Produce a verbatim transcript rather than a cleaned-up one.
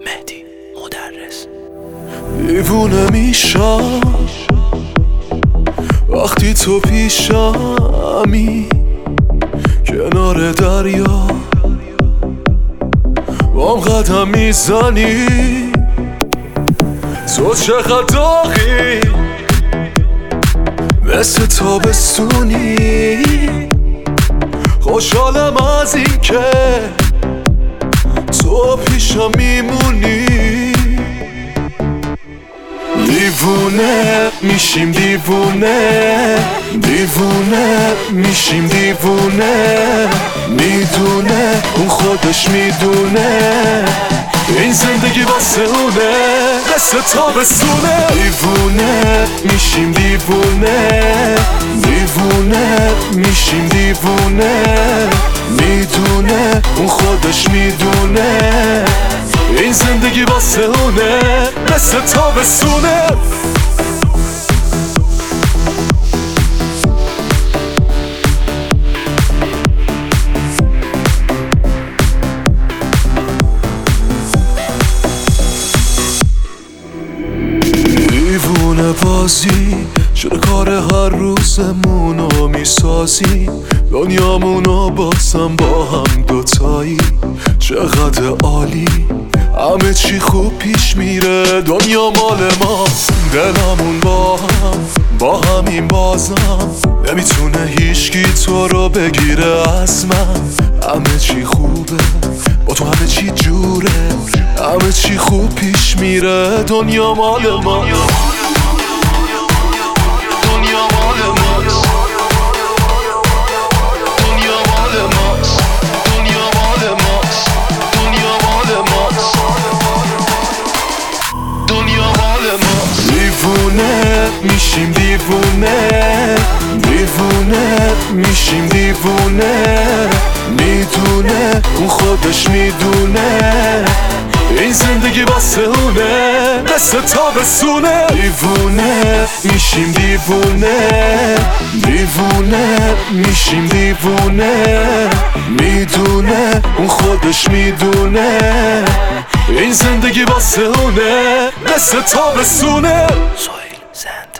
مهدی مدرس. دیوونه میشم وقتی تو پیشمی، کنار دریا بام قدم میزنی. تو چقدر داغی، مثل تابستونی. خوشحالم از این که تو پیشم میمونی. دیوونه میشیم دیوونه، دیوونه میشیم دیوونه. میدونه اون خودش میدونه این زندگی واسه اونه، مثل تابستونه. دیوونه میشیم دیوونه، دیوونه میشیم دیوونه. میدونه اون خودش میدونه این زندگی واسه اونه، مثل تابستونه. دیوونه بازی شده کار هر روزمونو میسازی. دنیامونو بازم با هم دوتایی، چقدر عالی. همه چی خوب پیش میره، دنیا مال ماست. دلمون با هم، با همین بازم نمیتونه هیچکی تو رو بگیره از من. همه چی خوبه با تو، همه چی جوره، همه چی خوب پیش میره. دنیا مال ما، دنیا مال ماست. دنیا مال ماست، دنیا مال ماست، دنیا مال ماست، دنیا مال ماست. دیوونه میشیم دیوونه، دیوونه میشیم دیوونه. میدونه اون خودش میدونه این زندگی واسه اونه، مثل تابستونه. دیوونه میشیم دیوونه، دیوونه میشیم دیوونه. میدونه اون خودش میدونه این زندگی واسه اونه، مثل تابستونه. سویل زن